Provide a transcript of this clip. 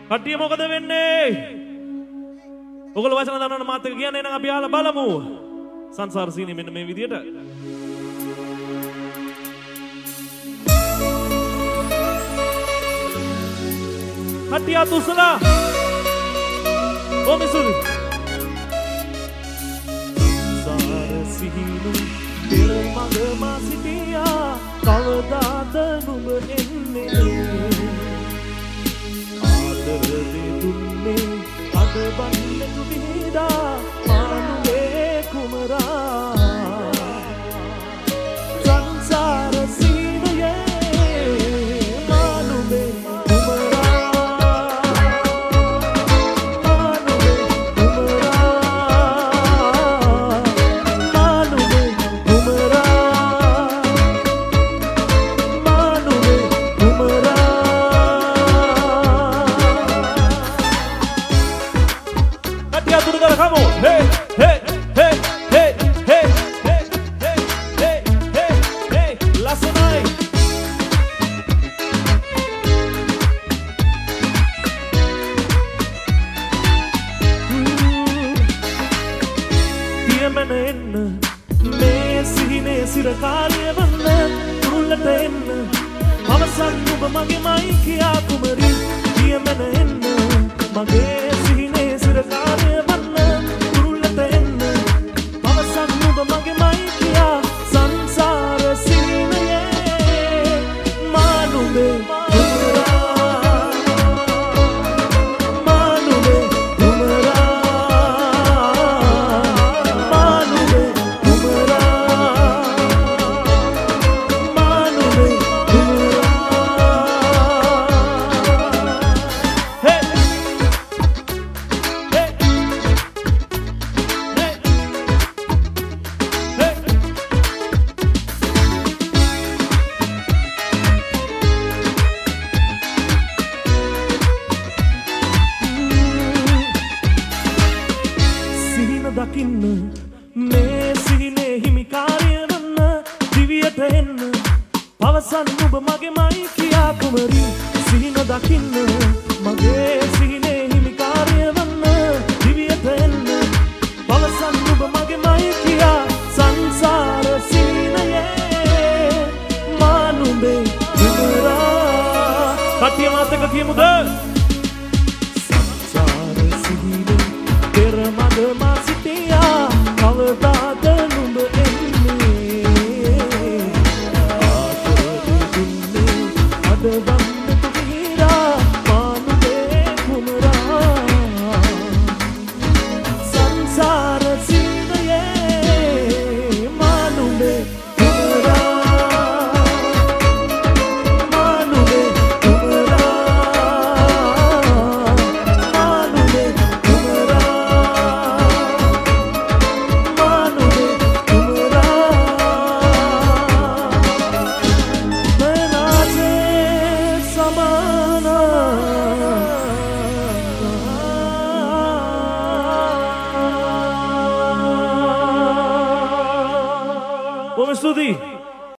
කට්ටිය මොකද වෙන්නේ? ඔයගොල්ලෝ වචන දන්නවනේ මාත් එක්ක කියන්නේ නම් අපි ආලා බලමු. සංසාර සීනි මෙන්න මේ විදියට. කට්ටිය අතුසලා. ඔමිසුලි. සංසාර සීනි පෙර මග මා සිටියා කවදාද නුඹ එන්නේ? අද බන්නෙතු විහිදා මානුවේ කුමරා සංසාර සීනයේ මානුවේ කුමරා මානුවේ කුමරා මානුවේ කුමරා මානුවේ කුමරා come on, hey, hey, hey, hey, hey, hey, hey, hey, hey, hey, last night. Diyaman enna, me sihine sirakaliya vanna, ullata enna, avasan uba mage mai kiya kumari. Diyaman enna, mage sihine sirakaliya vanna. දකින්න මේ සිහිනේ හිමිකාරිය වන්න දිවියට එන්න පවසන් ඔබ මගේමයි කියා කුමරි සිහින දකින්න මගේ සිහිනේ හිමිකාරිය වන්න දිවියට එන්න පවසන් ඔබ මගේමයි කියා සංසාර සීනයේ මානුඹේ කුමරා කට්ටිය මාත් එක්ක කියමුද සංසාර සීනේ පෙර මග මා කවදාද නුඹ එන්නේ ආදරේ දුන්නේ අද වන්නතු විහිරා මානුවේ කුමරා සංසාර සීනයේ මානුවේ කුමරා මානුවේ කුමරා මානුවේ කුමරා Vamos, Studi!